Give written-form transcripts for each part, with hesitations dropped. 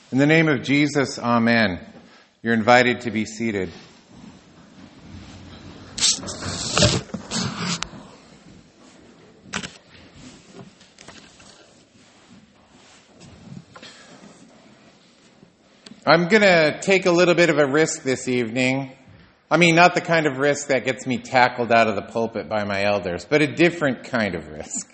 In the name of Jesus, amen. You're invited to be seated. I'm going to take a little bit of a risk this evening. I mean, not the kind of risk that gets me tackled out of the pulpit by my elders, but a different kind of risk.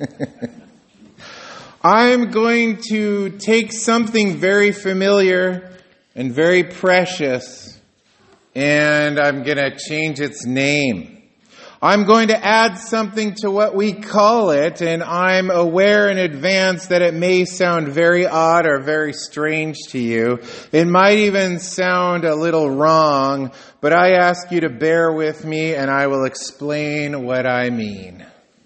I'm going to take something very familiar and very precious, and I'm going to change its name. I'm going to add something to what we call it, and I'm aware in advance that it may sound very odd or very strange to you. It might even sound a little wrong, but I ask you to bear with me, and I will explain what I mean.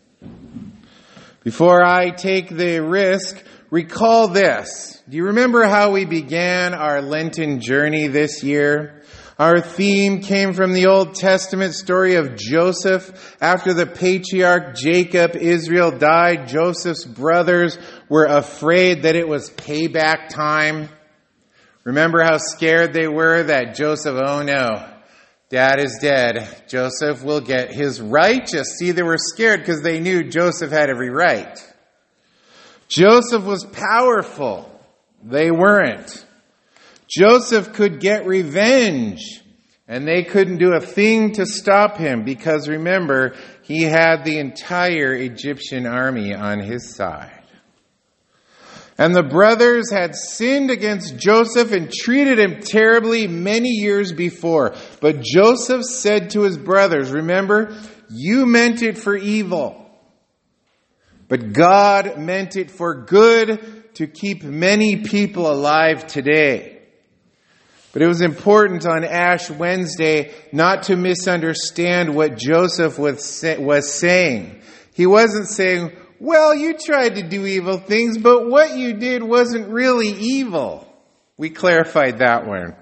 Before I take the risk, recall this. Do you remember how we began our Lenten journey this year? Our theme came from the Old Testament story of Joseph. After the patriarch Jacob, Israel died. Joseph's brothers were afraid that it was payback time. Remember how scared they were that Joseph, oh no, Dad is dead. Joseph will get his righteous. See, they were scared because they knew Joseph had every right. Joseph was powerful. They weren't. Joseph could get revenge, and they couldn't do a thing to stop him because, remember, he had the entire Egyptian army on his side. And the brothers had sinned against Joseph and treated him terribly many years before. But Joseph said to his brothers, remember, you meant it for evil, but God meant it for good to keep many people alive today. But it was important on Ash Wednesday not to misunderstand what Joseph was saying. He wasn't saying, well, you tried to do evil things, but what you did wasn't really evil. We clarified that one.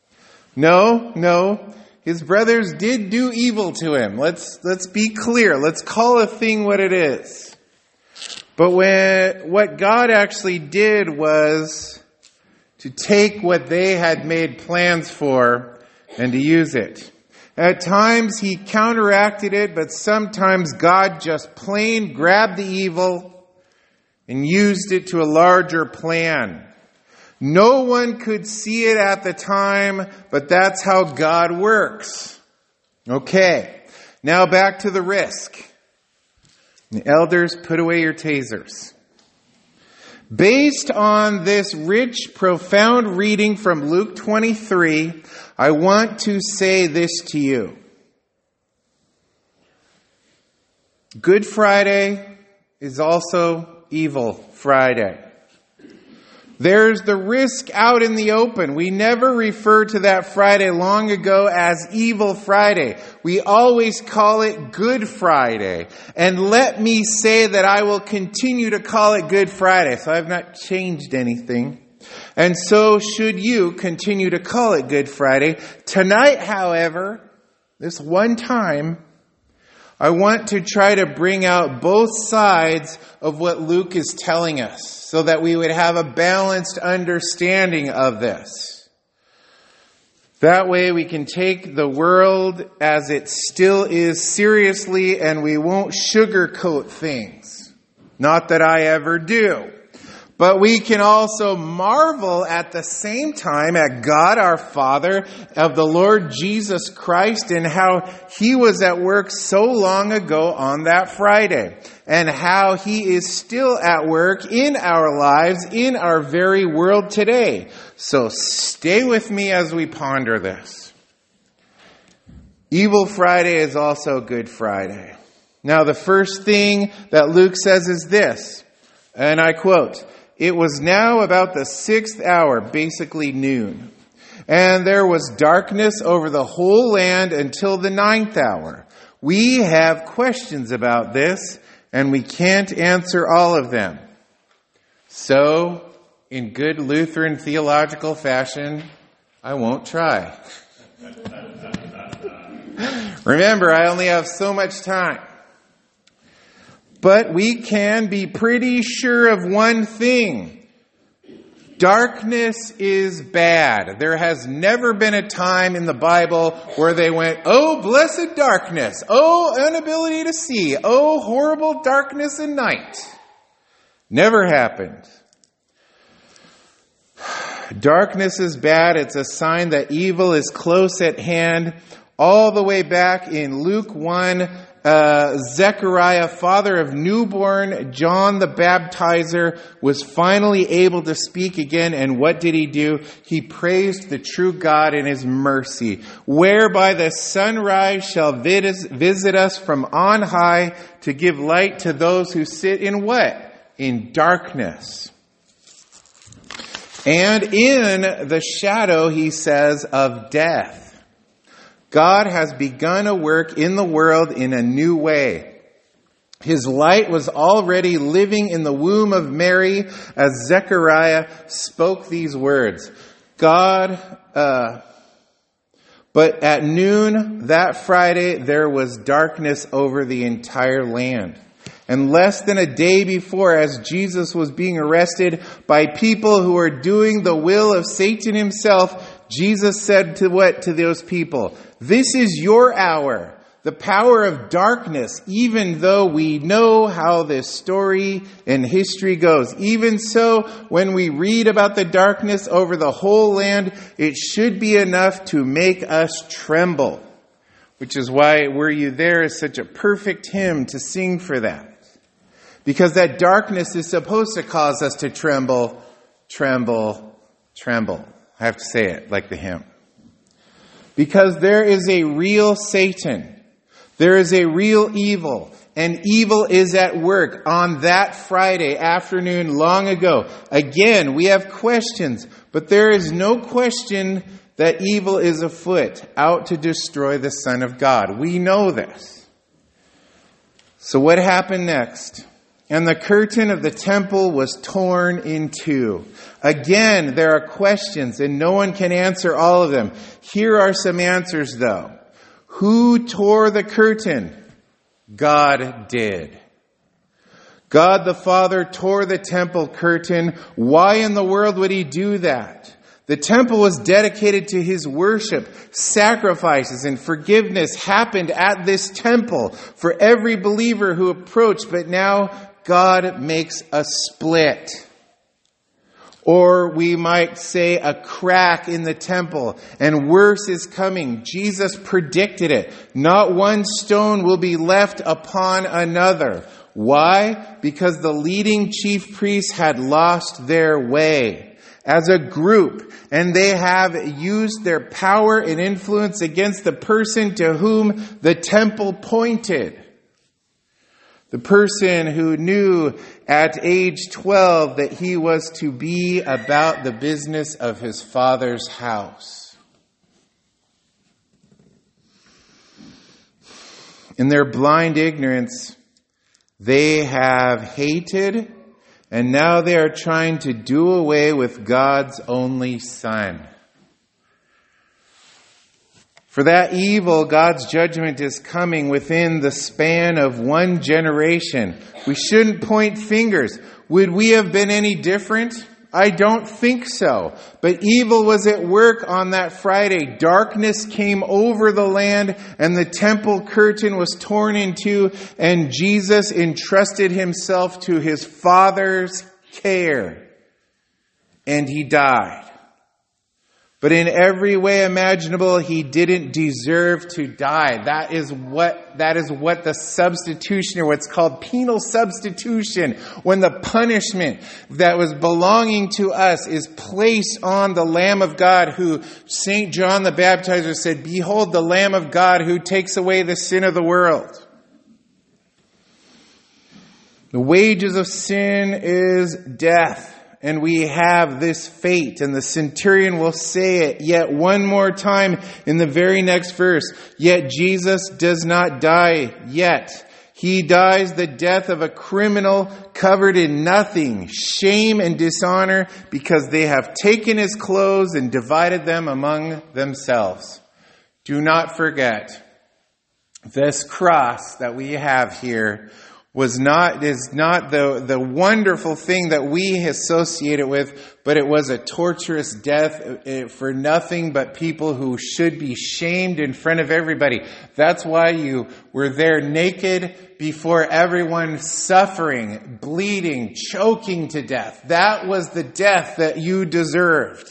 No. His brothers did do evil to him. Let's be clear. Let's call a thing what it is. But what God actually did was to take what they had made plans for and to use it. At times he counteracted it, but sometimes God just plain grabbed the evil and used it to a larger plan. No one could see it at the time, but that's how God works. Okay, now back to the risk. The elders, put away your tasers. Based on this rich, profound reading from Luke 23, I want to say this to you. Good Friday is also Evil Friday. There's the risk out in the open. We never refer to that Friday long ago as Evil Friday. We always call it Good Friday. And let me say that I will continue to call it Good Friday. So I've not changed anything. And so should you continue to call it Good Friday. Tonight, however, this one time, I want to try to bring out both sides of what Luke is telling us so that we would have a balanced understanding of this. That way we can take the world as it still is seriously and we won't sugarcoat things. Not that I ever do. But we can also marvel at the same time at God our Father, of the Lord Jesus Christ, and how He was at work so long ago on that Friday, and how He is still at work in our lives, in our very world today. So stay with me as we ponder this. Evil Friday is also Good Friday. Now the first thing that Luke says is this, and I quote, "It was now about the 6th hour, basically noon, and there was darkness over the whole land until the 9th hour. We have questions about this, and we can't answer all of them." So, in good Lutheran theological fashion, I won't try. Remember, I only have so much time. But we can be pretty sure of one thing. Darkness is bad. There has never been a time in the Bible where they went, oh, blessed darkness. Oh, inability to see. Oh, horrible darkness and night. Never happened. Darkness is bad. It's a sign that evil is close at hand. All the way back in Luke 1, Zechariah, father of newborn John the Baptizer, was finally able to speak again. And what did he do? He praised the true God in his mercy, whereby the sunrise shall visit us from on high to give light to those who sit in what? In darkness. And in the shadow, he says, of death. God has begun a work in the world in a new way. His light was already living in the womb of Mary as Zechariah spoke these words. But at noon that Friday, there was darkness over the entire land. And less than a day before, as Jesus was being arrested by people who were doing the will of Satan himself, Jesus said to those people? This is your hour, the power of darkness, even though we know how this story and history goes. Even so, when we read about the darkness over the whole land, it should be enough to make us tremble. Which is why Were You There is such a perfect hymn to sing for that. Because that darkness is supposed to cause us to tremble, tremble, tremble. I have to say it like the hymn. Because there is a real Satan. There is a real evil. And evil is at work on that Friday afternoon long ago. Again, we have questions. But there is no question that evil is afoot, out to destroy the Son of God. We know this. So what happened next? And the curtain of the temple was torn in two. Again, there are questions, and no one can answer all of them. Here are some answers, though. Who tore the curtain? God did. God the Father tore the temple curtain. Why in the world would he do that? The temple was dedicated to his worship. Sacrifices and forgiveness happened at this temple for every believer who approached. But now God makes a split. Or we might say a crack in the temple. And worse is coming. Jesus predicted it. Not one stone will be left upon another. Why? Because the leading chief priests had lost their way as a group, and they have used their power and influence against the person to whom the temple pointed. The person who knew at age 12 that he was to be about the business of his Father's house. In their blind ignorance, they have hated, and now they are trying to do away with God's only Son. For that evil, God's judgment is coming within the span of one generation. We shouldn't point fingers. Would we have been any different? I don't think so. But evil was at work on that Friday. Darkness came over the land, and the temple curtain was torn in two, and Jesus entrusted himself to his Father's care. And he died. But in every way imaginable, he didn't deserve to die. That is what the substitution, or what's called penal substitution, when the punishment that was belonging to us is placed on the Lamb of God, who St. John the Baptizer said, "Behold the Lamb of God who takes away the sin of the world." The wages of sin is death. And we have this fate, and the centurion will say it yet one more time in the very next verse. Yet Jesus does not die yet. He dies the death of a criminal covered in nothing, shame and dishonor, because they have taken his clothes and divided them among themselves. Do not forget, this cross that we have here is not the wonderful thing that we associate it with, but it was a torturous death for nothing but people who should be shamed in front of everybody. That's why you were there naked before everyone, suffering, bleeding, choking to death. That was the death that you deserved.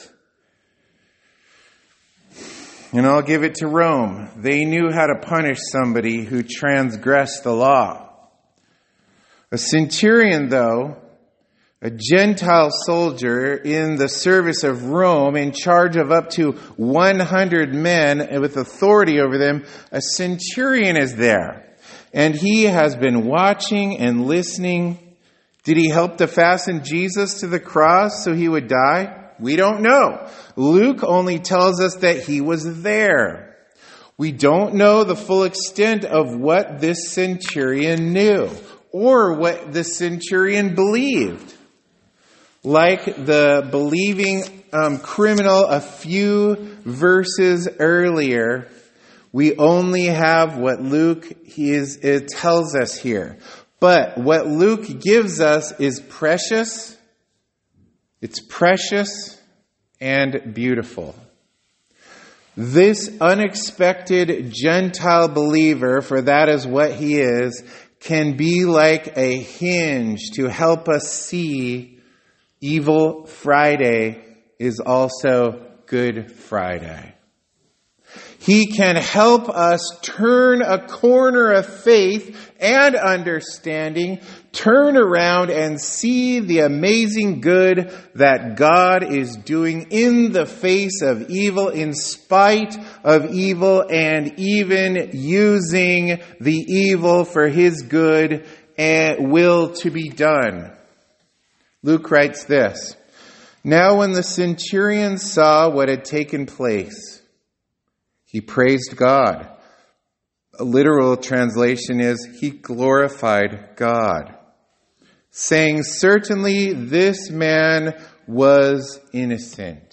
And I'll give it to Rome. They knew how to punish somebody who transgressed the law. A centurion, though, a Gentile soldier in the service of Rome, in charge of up to 100 men with authority over them, a centurion is there. And he has been watching and listening. Did he help to fasten Jesus to the cross so he would die? We don't know. Luke only tells us that he was there. We don't know the full extent of what this centurion knew or what the centurion believed. Like the believing criminal a few verses earlier, we only have what Luke it tells us here. But what Luke gives us is precious. It's precious and beautiful. This unexpected Gentile believer, for that is what he is, can be like a hinge to help us see Evil Friday is also Good Friday. He can help us turn a corner of faith and understanding, turn around and see the amazing good that God is doing in the face of evil, in spite of evil, and even using the evil for his good and will to be done. Luke writes this: "Now when the centurion saw what had taken place, he praised God." A literal translation is, he glorified God, saying, "Certainly this man was innocent."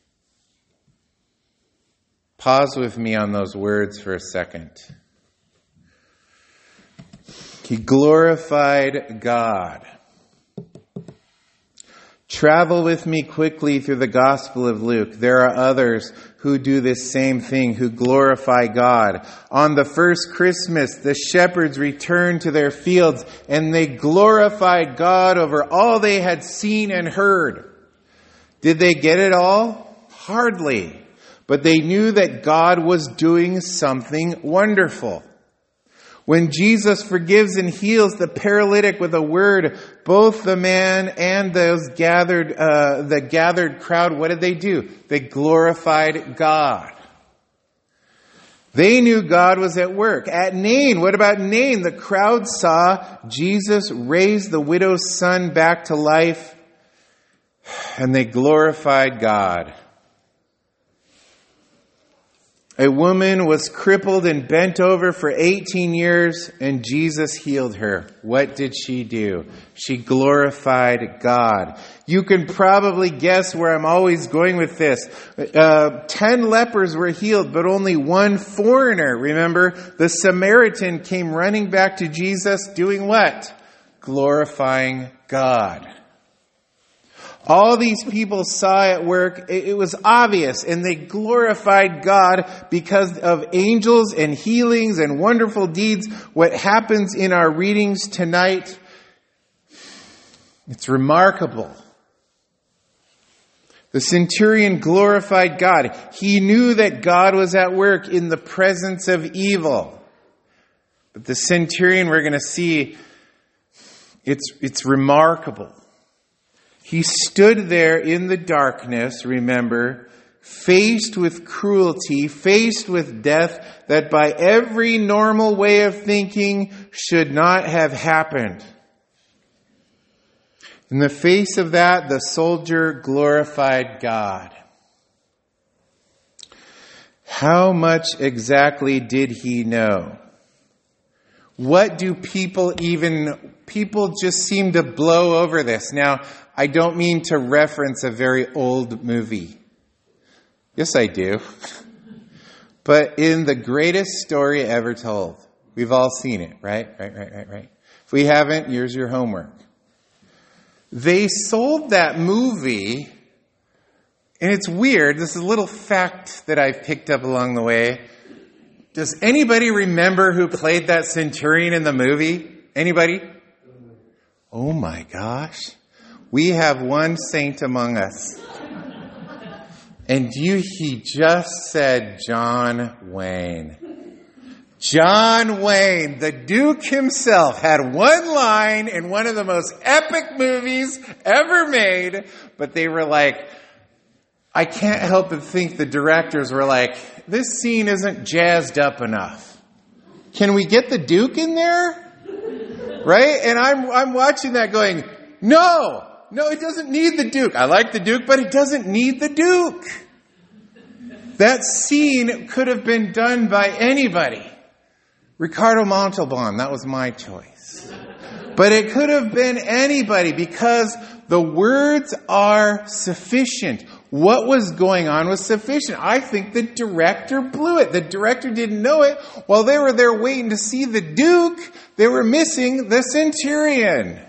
Pause with me on those words for a second. He glorified God. Travel with me quickly through the Gospel of Luke. There are others who do this same thing, who glorify God. On the first Christmas, the shepherds returned to their fields and they glorified God over all they had seen and heard. Did they get it all? Hardly. But they knew that God was doing something wonderful. When Jesus forgives and heals the paralytic with a word, both the man and those the gathered crowd, what did they do? They glorified God. They knew God was at work. At Nain, what about Nain? The crowd saw Jesus raise the widow's son back to life, and they glorified God. A woman was crippled and bent over for 18 years, and Jesus healed her. What did she do? She glorified God. You can probably guess where I'm always going with this. 10 lepers were healed, but only one foreigner. Remember, the Samaritan came running back to Jesus, doing what? Glorifying God. All these people saw at work, it was obvious, and they glorified God because of angels and healings and wonderful deeds. What happens in our readings tonight, it's remarkable. The centurion glorified God. He knew that God was at work in the presence of evil. But the centurion, we're going to see, it's remarkable. He stood there in the darkness, remember, faced with cruelty, faced with death that by every normal way of thinking should not have happened. In the face of that, the soldier glorified God. How much exactly did he know? What do people just seem to blow over this? Now, I don't mean to reference a very old movie. Yes, I do. But in the greatest story ever told, we've all seen it, right? If we haven't, here's your homework. They sold that movie, and it's weird. This is a little fact that I've picked up along the way. Does anybody remember who played that centurion in the movie? Anybody? Oh my gosh. We have one saint among us. And he just said John Wayne. John Wayne, the Duke himself, had one line in one of the most epic movies ever made, but they were like, I can't help but think the directors were like, this scene isn't jazzed up enough. Can we get the Duke in there? Right? And I'm watching that going, no, it doesn't need the Duke. I like the Duke, but it doesn't need the Duke. That scene could have been done by anybody. Ricardo Montalban, that was my choice. But it could have been anybody because the words are sufficient. What was going on was sufficient. I think the director blew it. The director didn't know it. While they were there waiting to see the Duke, they were missing the centurion.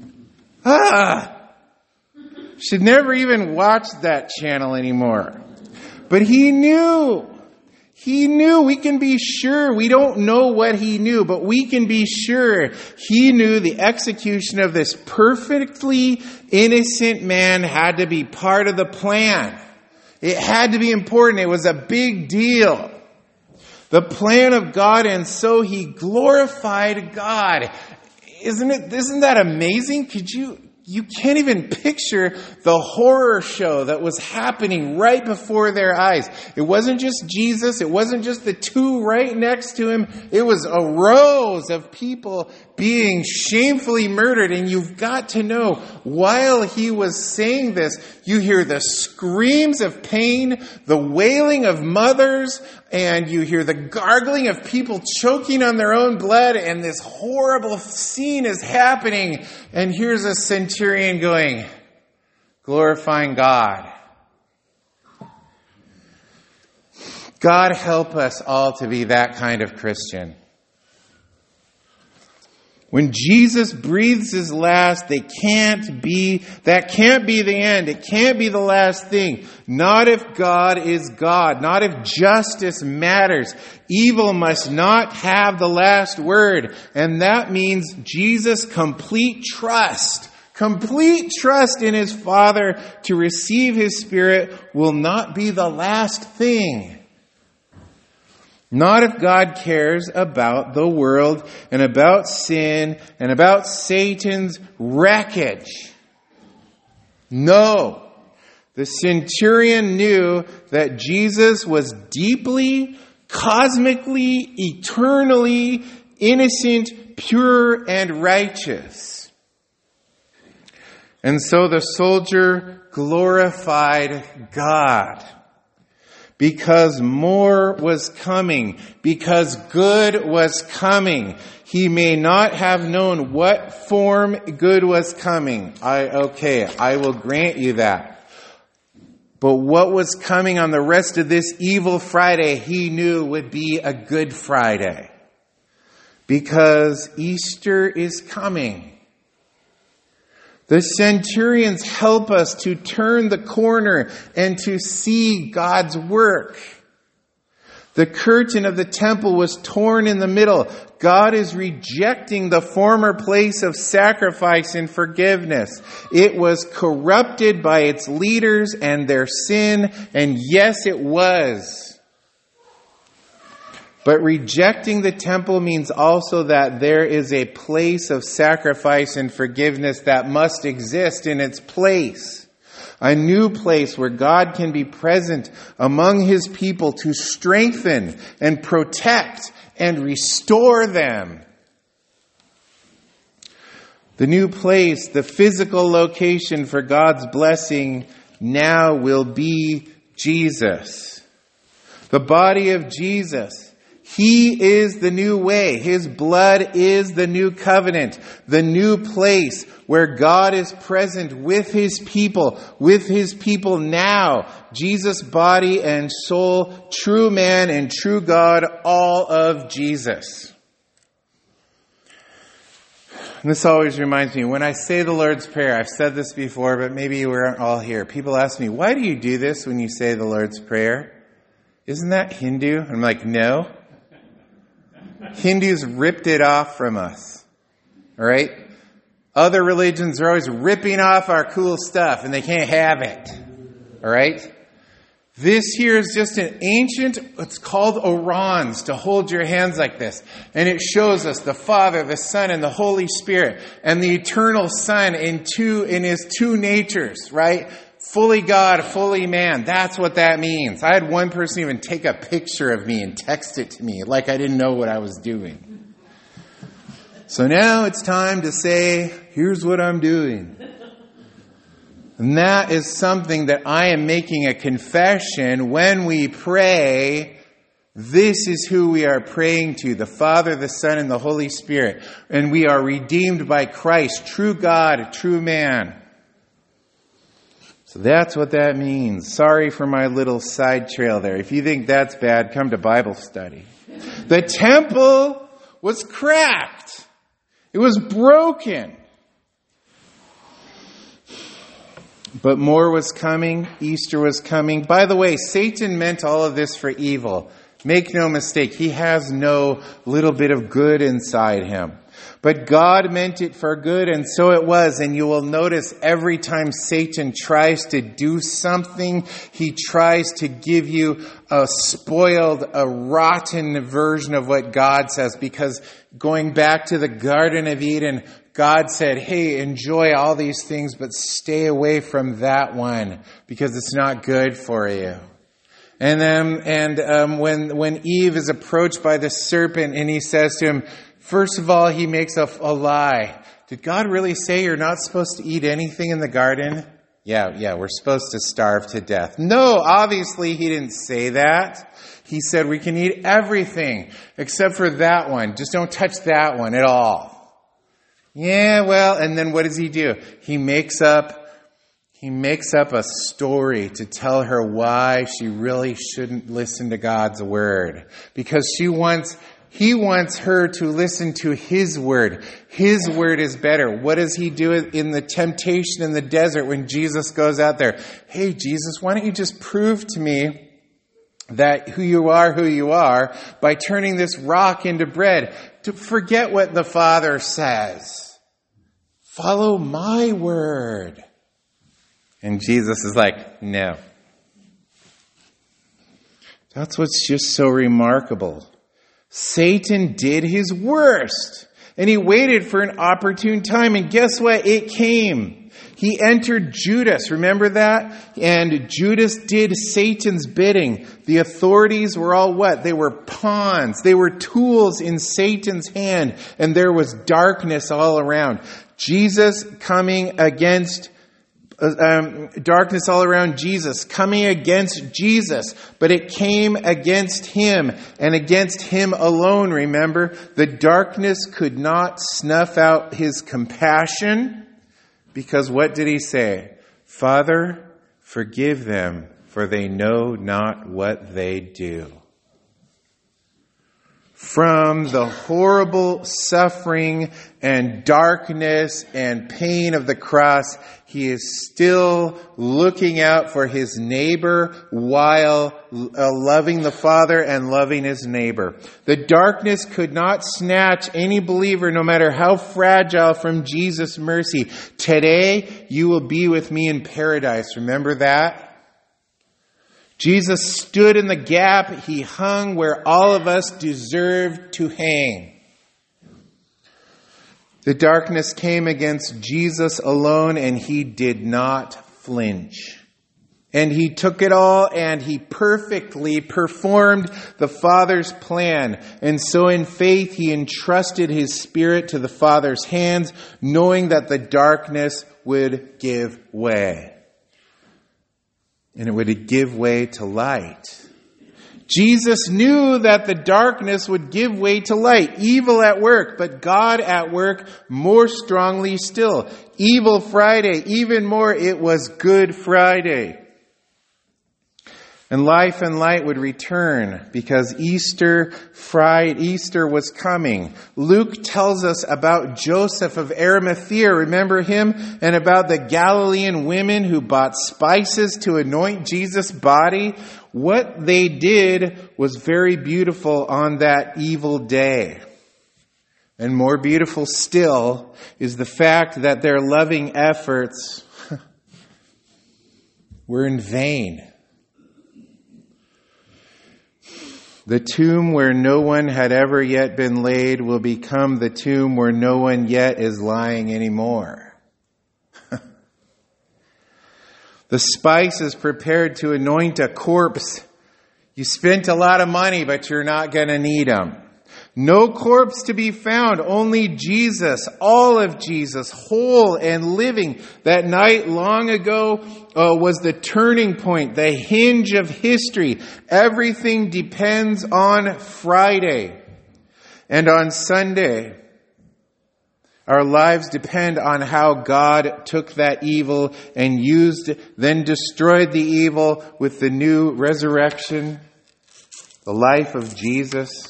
Should never even watch that channel anymore. But he knew. He knew. We can be sure. We don't know what he knew, but we can be sure he knew the execution of this perfectly innocent man had to be part of the plan. It had to be important. It was a big deal. The plan of God, and so he glorified God. Isn't that amazing? You can't even picture the horror show that was happening right before their eyes. It wasn't just Jesus. It wasn't just the two right next to him. It was a rows of people being shamefully murdered. And you've got to know, while he was saying this, you hear the screams of pain, the wailing of mothers, and you hear the gargling of people choking on their own blood, and this horrible scene is happening. And here's a centurion going, glorifying God. God help us all to be that kind of Christian. When Jesus breathes his last, that can't be the end. It can't be the last thing. Not if God is God. Not if justice matters. Evil must not have the last word. And that means Jesus' complete trust in his Father to receive his Spirit will not be the last thing. Not if God cares about the world and about sin and about Satan's wreckage. No. The centurion knew that Jesus was deeply, cosmically, eternally innocent, pure, and righteous. And so the soldier glorified God. Because more was coming. Because good was coming. He may not have known what form good was coming. I will grant you that. But what was coming on the rest of this evil Friday, he knew would be a Good Friday. Because Easter is coming. The centurions help us to turn the corner and to see God's work. The curtain of the temple was torn in the middle. God is rejecting the former place of sacrifice and forgiveness. It was corrupted by its leaders and their sin, and yes, it was. But rejecting the temple means also that there is a place of sacrifice and forgiveness that must exist in its place. A new place where God can be present among his people to strengthen and protect and restore them. The new place, the physical location for God's blessing now will be Jesus. The body of Jesus. He is the new way. His blood is the new covenant, the new place where God is present with his people now. Jesus' body and soul, true man and true God, all of Jesus. And this always reminds me, when I say the Lord's Prayer, I've said this before, but maybe you weren't all here. People ask me, why do you do this when you say the Lord's Prayer? Isn't that Hindu? I'm like, no. Hindus ripped it off from us. All right? Other religions are always ripping off our cool stuff, and they can't have it. All right? This here is just an ancient, it's called orans, to hold your hands like this. And it shows us the Father, the Son, and the Holy Spirit, and the eternal Son in his two natures, right? Fully God, fully man. That's what that means. I had one person even take a picture of me and text it to me like I didn't know what I was doing. So now it's time to say, here's what I'm doing. And that is something that I am making a confession when we pray. This is who we are praying to, the Father, the Son, and the Holy Spirit. And we are redeemed by Christ, true God, true man. So that's what that means. Sorry for my little side trail there. If you think that's bad, come to Bible study. The temple was cracked. It was broken. But more was coming. Easter was coming. By the way, Satan meant all of this for evil. Make no mistake. He has no little bit of good inside him. But God meant it for good, and so it was. And you will notice every time Satan tries to do something, he tries to give you a spoiled, a rotten version of what God says. Because going back to the Garden of Eden, God said, hey, enjoy all these things, but stay away from that one because it's not good for you. And then, when Eve is approached by the serpent and he says to him, first of all, he makes a lie. Did God really say you're not supposed to eat anything in the garden? Yeah, we're supposed to starve to death. No, obviously he didn't say that. He said we can eat everything except for that one. Just don't touch that one at all. Yeah, well, and then what does he do? He makes up a story to tell her why she really shouldn't listen to God's word. Because he wants her to listen to his word. His word is better. What does he do in the temptation in the desert when Jesus goes out there? Hey, Jesus, why don't you just prove to me that who you are by turning this rock into bread? To forget what the Father says. Follow my word. And Jesus is like, no. That's what's just so remarkable. Satan did his worst. And he waited for an opportune time. And guess what? It came. He entered Judas. Remember that? And Judas did Satan's bidding. The authorities were all what? They were pawns. They were tools in Satan's hand. And there was darkness all around. Jesus coming against darkness all around Jesus, coming against Jesus, but it came against him and against him alone, remember? The darkness could not snuff out his compassion, because what did he say? Father, forgive them, for they know not what they do. From the horrible suffering and darkness and pain of the cross, he is still looking out for his neighbor while loving the Father and loving his neighbor. The darkness could not snatch any believer, no matter how fragile, from Jesus' mercy. Today, you will be with me in paradise. Remember that? Jesus stood in the gap. He hung where all of us deserved to hang. The darkness came against Jesus alone, and he did not flinch. And he took it all, and he perfectly performed the Father's plan. And so in faith, he entrusted his Spirit to the Father's hands, knowing that the darkness would give way. And it would give way to light. Jesus knew that the darkness would give way to light. Evil at work, but God at work more strongly still. Evil Friday, even more, it was Good Friday. And life and light would return because Easter was coming. Luke tells us about Joseph of Arimathea, remember him? And about the Galilean women who bought spices to anoint Jesus' body. What they did was very beautiful on that evil day. And more beautiful still is the fact that their loving efforts were in vain. The tomb where no one had ever yet been laid will become the tomb where no one yet is lying anymore. The spices prepared to anoint a corpse. You spent a lot of money, but you're not going to need them. No corpse to be found, only Jesus, all of Jesus, whole and living. That night long ago was the turning point, the hinge of history. Everything depends on Friday and on Sunday. Our lives depend on how God took that evil and then destroyed the evil with the new resurrection, the life of Jesus.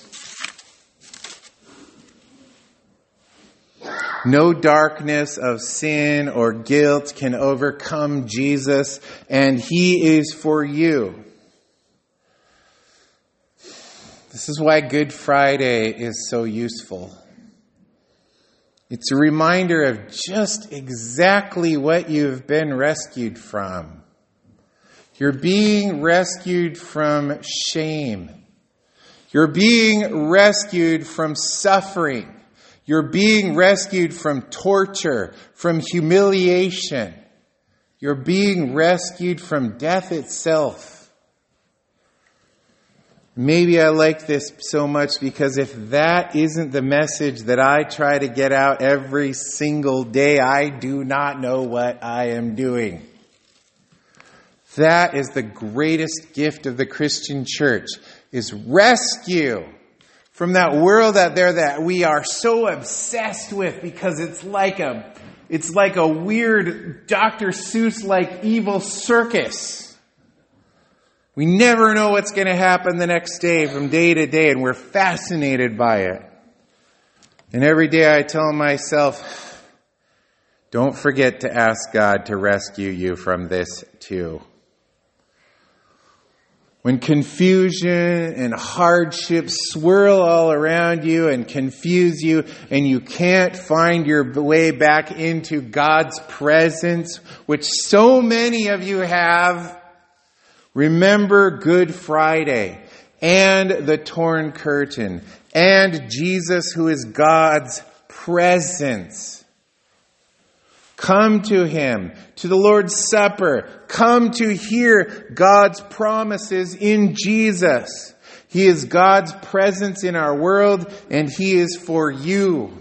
No darkness of sin or guilt can overcome Jesus, and He is for you. This is why Good Friday is so useful. It's a reminder of just exactly what you've been rescued from. You're being rescued from shame. You're being rescued from suffering. You're being rescued from torture, from humiliation. You're being rescued from death itself. Maybe I like this so much because if that isn't the message that I try to get out every single day, I do not know what I am doing. That is the greatest gift of the Christian church, is rescue from that world out there that we are so obsessed with because it's like a weird Dr. Seuss-like evil circus. We never know what's going to happen the next day from day to day, and we're fascinated by it. And every day I tell myself, don't forget to ask God to rescue you from this too. When confusion and hardship swirl all around you and confuse you and you can't find your way back into God's presence, which so many of you have, remember Good Friday and the torn curtain and Jesus who is God's presence. Come to Him, to the Lord's Supper. Come to hear God's promises in Jesus. He is God's presence in our world, and He is for you.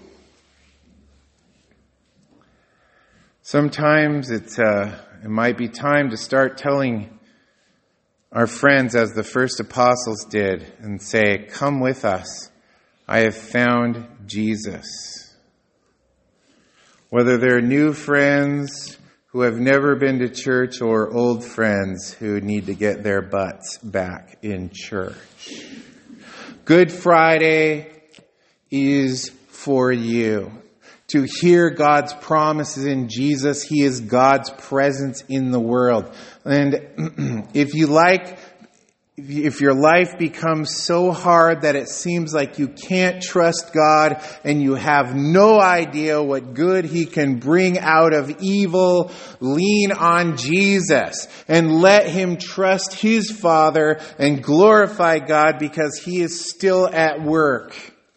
Sometimes it might be time to start telling our friends, as the first apostles did, and say, "Come with us. I have found Jesus." Whether they're new friends who have never been to church or old friends who need to get their butts back in church. Good Friday is for you. To hear God's promises in Jesus, He is God's presence in the world. And if your life becomes so hard that it seems like you can't trust God and you have no idea what good He can bring out of evil, lean on Jesus and let Him trust His Father and glorify God because He is still at work.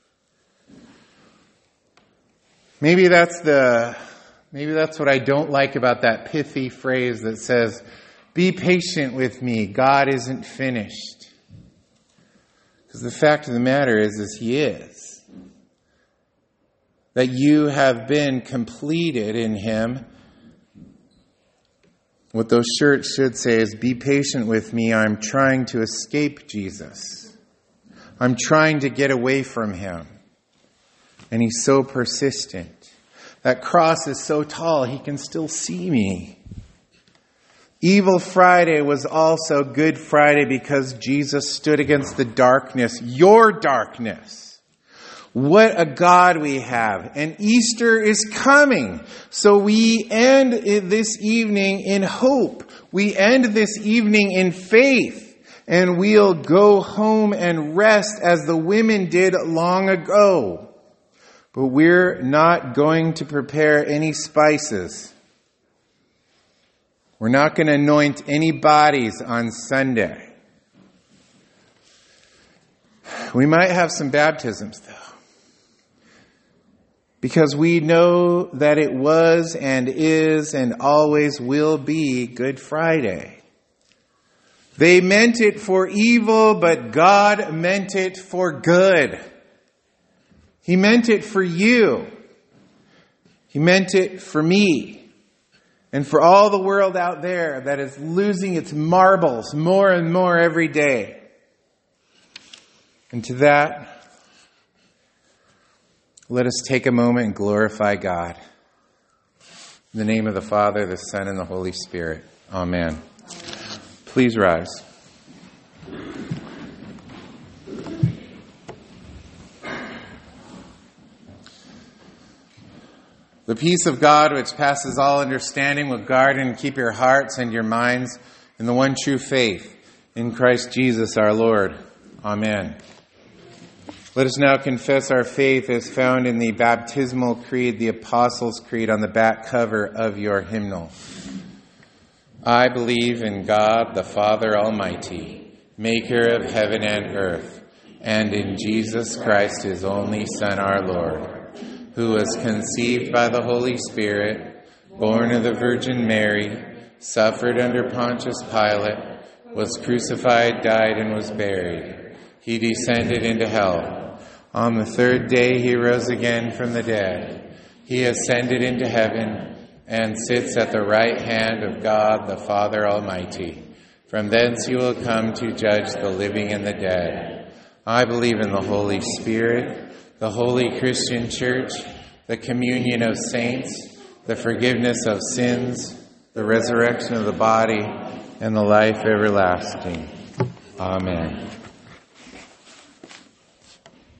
Maybe that's what I don't like about that pithy phrase that says, "Be patient with me, God isn't finished." Because the fact of the matter is He is. That you have been completed in Him. What those shirts should say is, "Be patient with me, I'm trying to escape Jesus. I'm trying to get away from Him." And He's so persistent. That cross is so tall, He can still see me. Evil Friday was also Good Friday because Jesus stood against the darkness, your darkness. What a God we have. And Easter is coming. So we end this evening in hope. We end this evening in faith. And we'll go home and rest as the women did long ago. But we're not going to prepare any spices. We're not going to anoint any bodies on Sunday. We might have some baptisms, though. Because we know that it was and is and always will be Good Friday. They meant it for evil, but God meant it for good. He meant it for you. He meant it for me. And for all the world out there that is losing its marbles more and more every day. And to that, let us take a moment and glorify God. In the name of the Father, the Son, and the Holy Spirit. Amen. Please rise. The peace of God, which passes all understanding, will guard and keep your hearts and your minds in the one true faith, in Christ Jesus our Lord. Amen. Let us now confess our faith as found in the Baptismal Creed, the Apostles' Creed, on the back cover of your hymnal. I believe in God, the Father Almighty, maker of heaven and earth, and in Jesus Christ, his only Son, our Lord, who was conceived by the Holy Spirit, born of the Virgin Mary, suffered under Pontius Pilate, was crucified, died, and was buried. He descended into hell. On the third day he rose again from the dead. He ascended into heaven and sits at the right hand of God, the Father Almighty. From thence he will come to judge the living and the dead. I believe in the Holy Spirit, the holy Christian Church, the communion of saints, the forgiveness of sins, the resurrection of the body, and the life everlasting. Amen.